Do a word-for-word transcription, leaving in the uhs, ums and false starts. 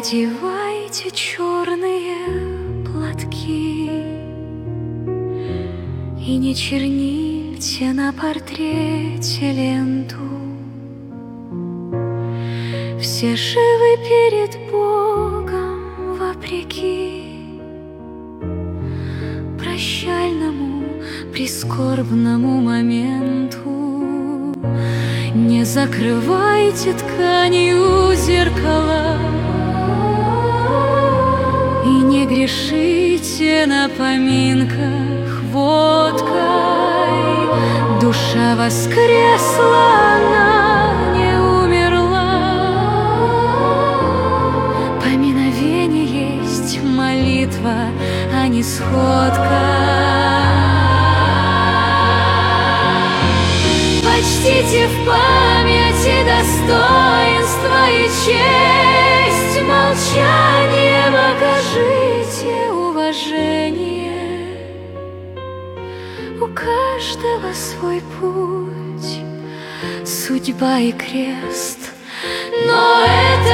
Одевайте черные платки и не черните на портрете ленту. Все живы перед Богом вопреки прощальному прискорбному моменту. Не закрывайте тканью зеркала и не грешите на поминках водкой. Душа воскресла, она не умерла. Поминовение есть молитва, а не сходка. Почтите в памяти достоинство и честь, молчанием окажите уважение. У каждого свой путь, судьба и крест, но это